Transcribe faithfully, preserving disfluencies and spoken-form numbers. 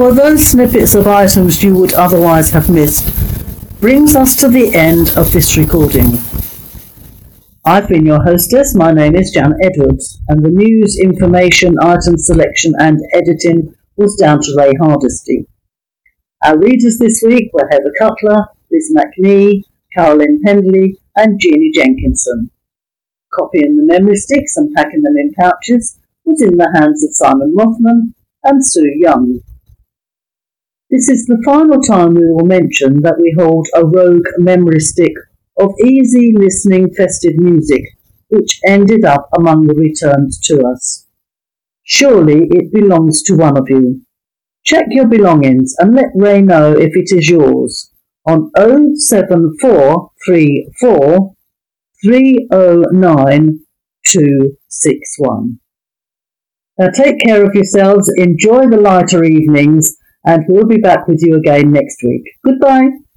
Well, those snippets of items you would otherwise have missed brings us to the end of this recording. I've been your hostess. My name is Jan Edwards, and the news, information, item selection and editing was down to Ray Hardesty. Our readers this week were Heather Cutler, Liz McNee, Carolyn Pendley and Jeannie Jenkinson. Copying the memory sticks and packing them in pouches was in the hands of Simon Rothman and Sue Young. This is the final time we will mention that we hold a rogue memory stick of easy listening festive music, which ended up among the returns to us. Surely it belongs to one of you. Check your belongings and let Ray know if it is yours on oh seven four three four, three oh nine, two six one. Now take care of yourselves, enjoy the lighter evenings, and we'll be back with you again next week. Goodbye.